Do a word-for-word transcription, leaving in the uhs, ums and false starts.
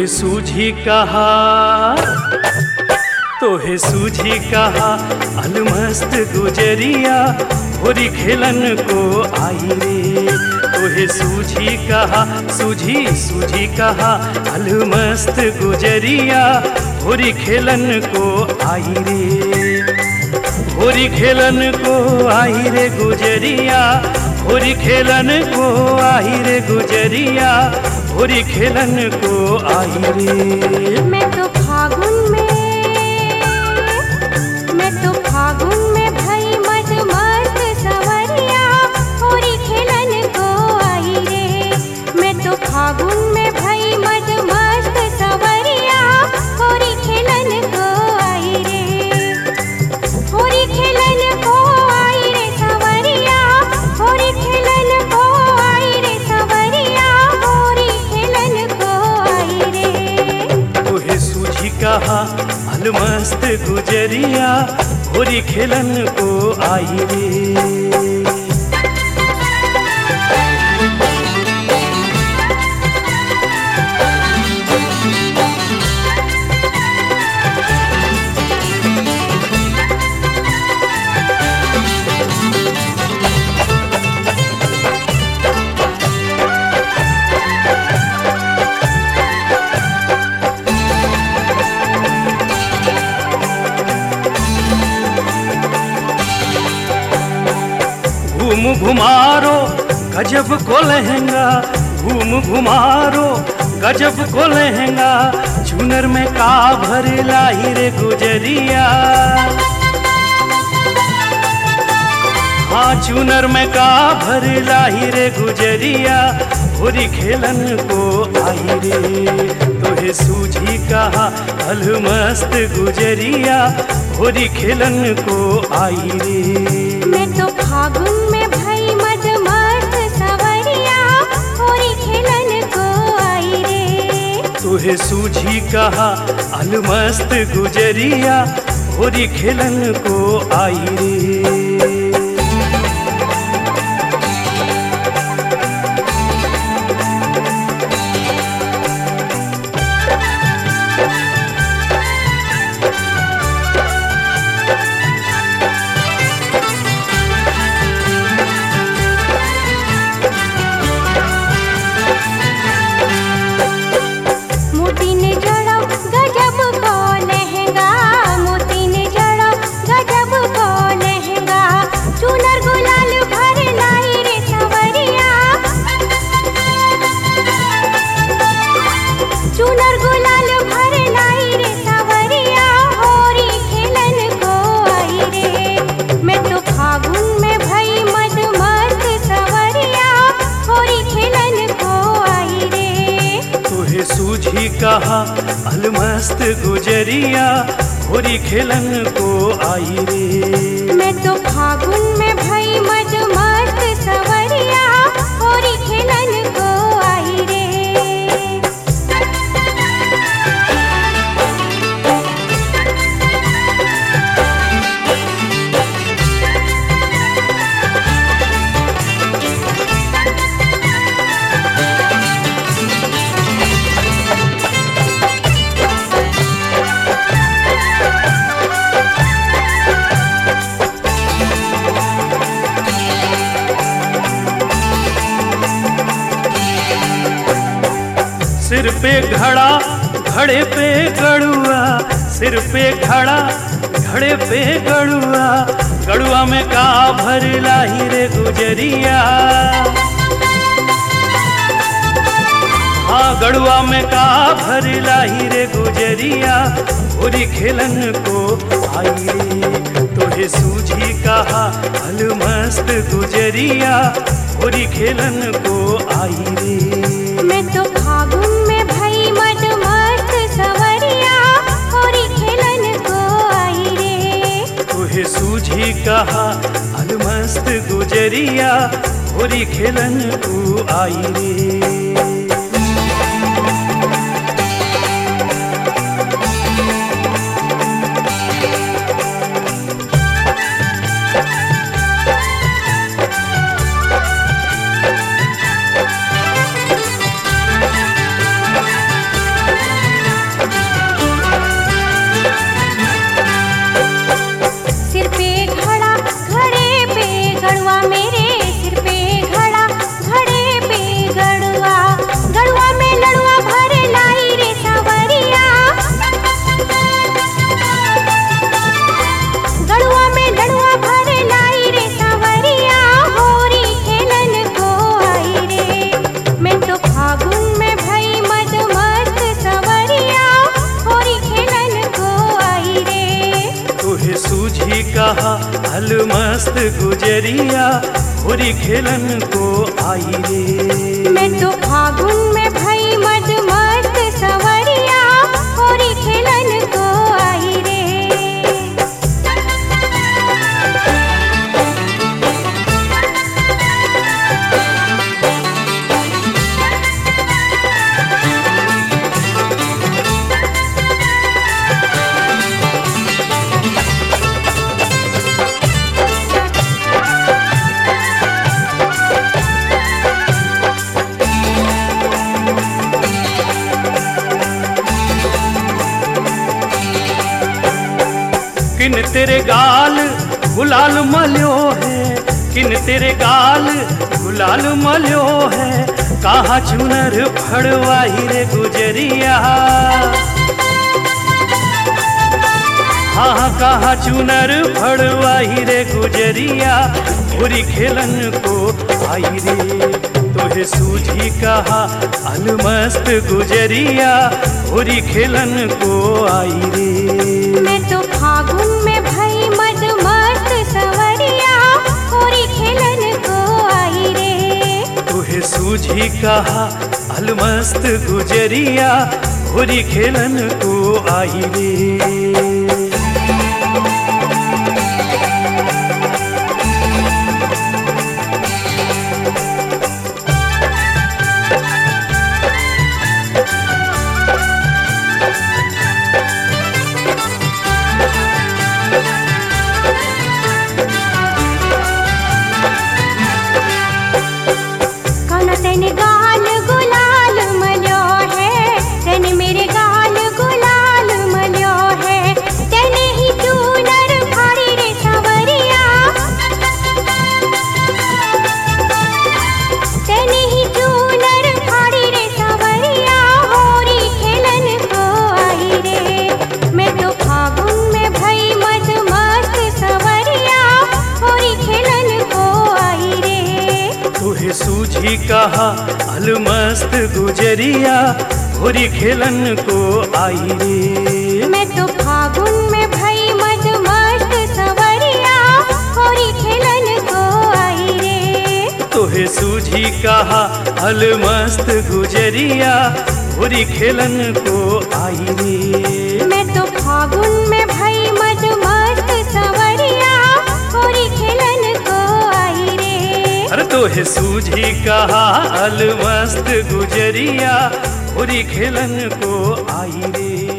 सूझी कहा तोहे सूझी कहा अलमस्त गुजरिया होरी खेलन को आई रे। तोहे सूझी कहा सूझी सूझी कहा अलमस्त गुजरिया होरी खेलन को आई रे। होरी खेलन को आई रे गुजरिया होरी खेलन को आई रे गुजरिया होरी खेलन को आई रे। मैं तो फागुन में मैं तो फागुन में भई मत मस्त सवरिया होरी खेलन को आई रे। मैं तो फागुन में भई मत मस्त सवरिया होरी खेलन को आई रे। होरी खेलन को आई रे सवरिया होरी खेलन को आई रे सवरिया होरी खेलन को आई रे। तोहे सूझी कहा अलमस्त गुजरिया होरी खेलन को आई रे। घूम घुमारो गजब को लहंगा घूम घुमारो गजब को लहंगा चुनर में का भर लाई रे गुजरिया। हाँ चुनर में का भर लाई रे गुजरिया होरी खेलन को आई रे। तोहे सूझी कहा अलमस्त गुजरिया होरी खेलन को आई रे। मैं तो फागुन में भई मद मस्त सवरिया होरी खेलन को आई रे। तोहे सूझी कहा अलमस्त गुजरिया होरी खेलन को आई रे। मोती ने जड़ा गजब को लहंगा मोती ने जड़ा गजब को लहंगा चुनर गुलाल भर लाई रे सवरिया। चुनर गुलाल भर लाई रे सवरिया होरी खेलन को आई रे। मैं तो फागुन में भई मद मस्त सवरिया होरी खेलन को आई रे। तोहे सूझी कहा अलमस्त गुजरिया होरी खेलन को आई रे। मैं तो फागुन में भई मद मस्त सवरिया होरी खेलन को आई रे। सिर पे घड़ा घड़े पे गड़ुआ सिर पे घड़ा घड़े पे गड़ुआ गड़ुआ में का भर लाई रे गुजरिया। हाँ गड़ुआ में का भर लाई रे गुजरिया होरी खेलन को आई रे। तोहे सूझी कहा अलमस्त गुजरिया होरी खेलन को आई रे। मैं तो फागुन में भई मद मस्त सवरिया होरी खेलन को आई रे। तोहे सूझी कहा अलमस्त गुजरिया होरी खेलन को आई रे। गुजरिया होरी खेलन को आई रे। मैं तो फागुन में भई मद मस्त सवरिया होरी खेलन को आई रे। किन तेरे गाल गुलाल मल्यो है, किन तेरे गाल गुलाल मल्यो है, कहाँ चुनर फड़वाई रे गुजरिया। हाँ कहाँ चुनर फड़वाई रे गुजरिया होरी खेलन को आई रे। तोहे सूझी कहा अलमस्त गुजरिया होरी खेलन को आई रे। मैं तो फागुन में भई मद मस्त सवरिया होरी खेलन को आई रे। तोहे सूझी कहा अलमस्त गुजरिया होरी खेलन को आई रे। तेने गाल गुलाल मल्यो है, तेने मेरे गाल गुलाल मल्यो है, तेने ही चूनर फाड़ी रे सवरिया, तेने ही चूनर फाड़ी रे सवरिया होरी खेलन को आई रे। मैं तो फागुन में भई मद मस्त सवरिया होरी खेलन को आई रे। तोहे सूझी कहा अलमस्त गुजरिया होरी खेलन को आई रे। मैं तो फागुन में भई मद मस्त सवरिया होरी खेलन को आई रे। तोहे सूझी कहा अलमस्त गुजरिया होरी खेलन को आई रे। मैं तो फागुन में भई मद मस्त सवरिया होरी खेलन को आई रे। अरे तोहे सूझी कहा अलमस्त गुजरिया होरी खेलन को आई रे।